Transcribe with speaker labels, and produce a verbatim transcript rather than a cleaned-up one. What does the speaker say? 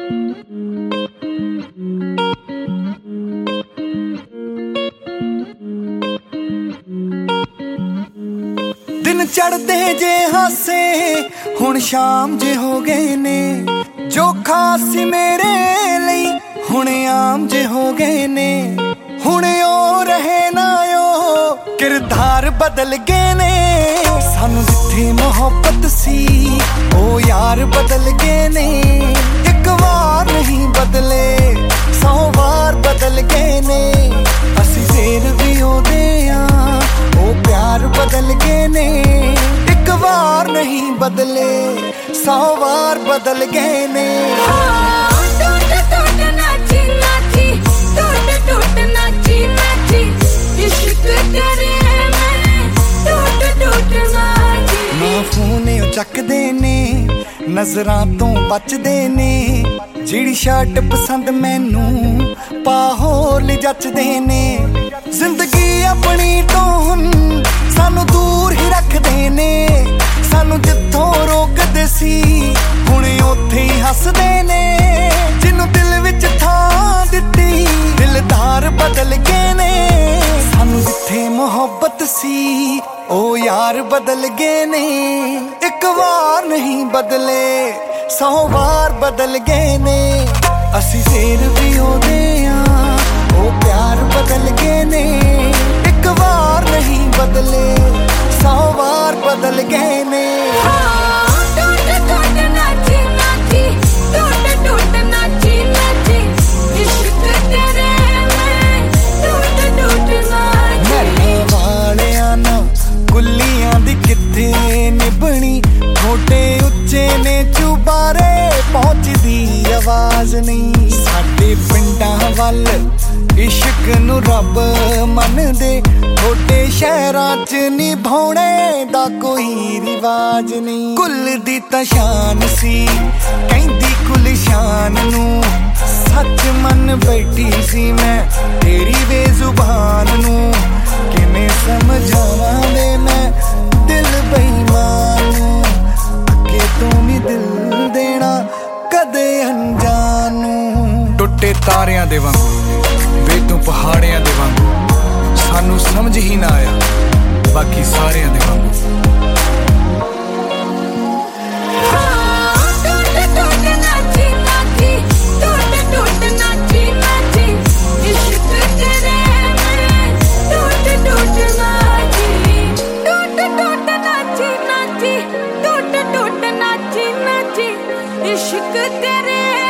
Speaker 1: दिन चढ़ते जे हासे हुण शाम जे हो गए ने, जो खास सी मेरे लई हुण आम जे हो गए ने। हुण ओ रहे ना ओ किरदार बदल गए ने, सानू जिथे मोहब्बत सी ओ यार बदल गए ने। एक बार नहीं बदले सौ बार बदल गए ने, असी फेर भी ओदे आ ओ प्यार बदल गए ने। एक बार नहीं बदले सौ बार बदल गए ने।
Speaker 2: टूट टूट नाची नाची, टूट टूट नाची नाची, इश्क तेरे मैं टूट टूट नाची।
Speaker 1: ना फोन चकदे ने नजरां तो बचदे ने, जिहड़ी शर्ट पसंद मैनू पा होर जचदे ने। जिंदगी अपनी तो हुण सानू दूर ही रखदे ने, सानू जिथों रोकदे सी हुण उत्थे ही हसदे ने। जिन्नू दिल विच थां दित्ती दिलदार बदल गए ने, सानू जिथे मोहब्बत सी ओ यार बदल गए ने। एक बार नहीं बदले सौ बार बदल गए ने, असी फेर भी ओदे आ ओ प्यार बदल गए ने। एक बार नहीं बदले सौ बार बदल गए ने।
Speaker 2: टूट टूट नाची नाची, टूट टूट नाची नाची, इश्क तेरे मैं टूट टूट नाची।
Speaker 1: मरने वालियां ना गुल्लियां दी किथे निभनी, छोटे उच्चे ने चुबारे पहुंचदी आवाज नहीं। साडे पिंडां वल इश्क नू रब मनदे, छोटे शहरां च निभाउणे दा कोई रिवाज नहीं। कुल दी तां शान सी कहंदी कुल शान नू, सच मन बैठी सी मैं तेरी बेजुबान नू। किवें समझावां वे मैं दिल बेईमान नू, अगे तू नी दिल देना कदे अनजान नू। टुटे तारियां दे वांगू वे तू पहाड़ियां दे वांगू, सानू समझ ही ना आया बाकी सारियां दे वांगू।
Speaker 2: टूट टूट नाची नाची, टूट टूट नाची नाची, इश्क तेरे मैं टूट टूट नाची। टूट टूट नाची नाची, टूट टूट नाची नाची, इश्क तेरे